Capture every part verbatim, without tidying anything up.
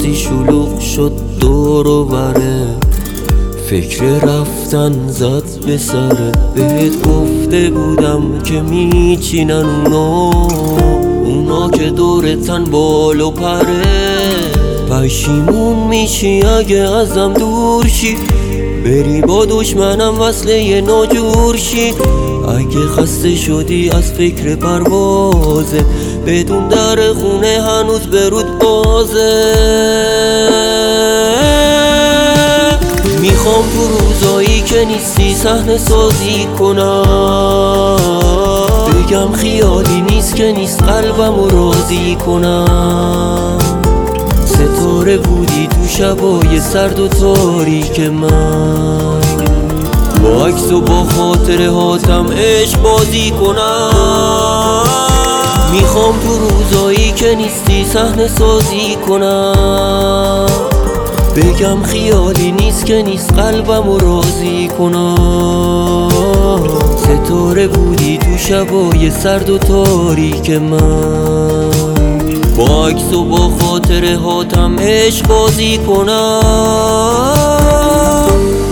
وقتی شلوغ شد دور و بره، فکر رفتن زد به سره. بهت گفته بودم که میچینن اونا اونا که دورتن بال و پره. پشیمون میشی اگه ازم دور شی، بری با دشمنم وصله ناجور شی. اگه خسته شدی از فکر پروازه، بدون در خونه هنوز برود بازه. میخوام تو روزایی که نیستی صحنه سازی کنم، بگم خیالی نیست که نیست قلبم رو راضی کنم. ستاره بودی تو شبای سرد و تاریک من، با عکس و با خاطره هاتم عشق بازی کنم. میخوام تو روزایی که نیستی صحنه سازی کنم، بگم خیالی نیست که نیست قلبم رو راضی کنم. ستاره بودی تو شبای سرد و تاریک من، با عکس و با خاطره هاتم عشق بازی کنم.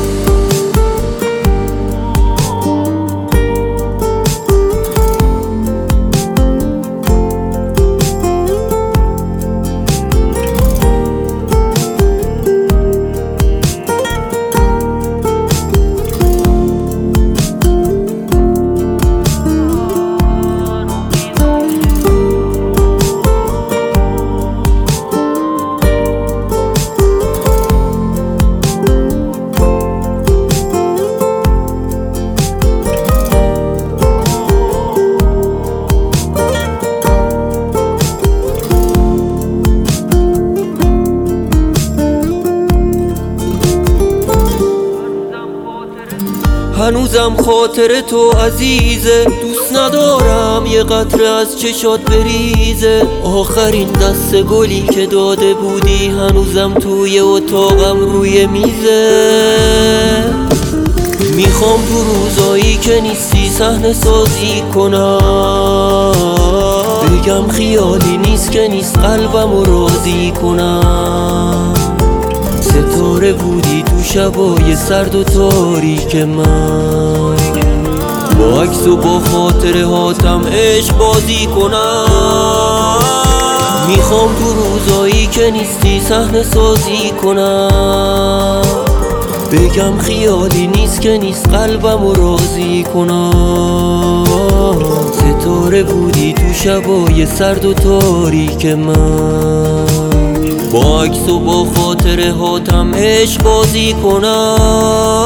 هنوزم خاطر تو عزیزه، دوست ندارم یه قطره از چشات بریزه. آخرین دست گلی که داده بودی هنوزم توی اتاقم روی میزه. میخوام تو روزایی که نیستی صحنه سازی کنم، بگم خیالی نیست که نیست قلبم رو راضی کنم. ستاره بودی تو شبای سرد و تاریک من، با عکس و با خاطره هاتم عشق بازی کنم. میخوام تو روزایی که نیستی صحنه سازی کنم، بگم خیالی نیست که نیست قلبم رو راضی کنم. ستاره بودی تو شبای سرد و تاریک من، با عکس و با خاطره هاتم عشق بازی کنم.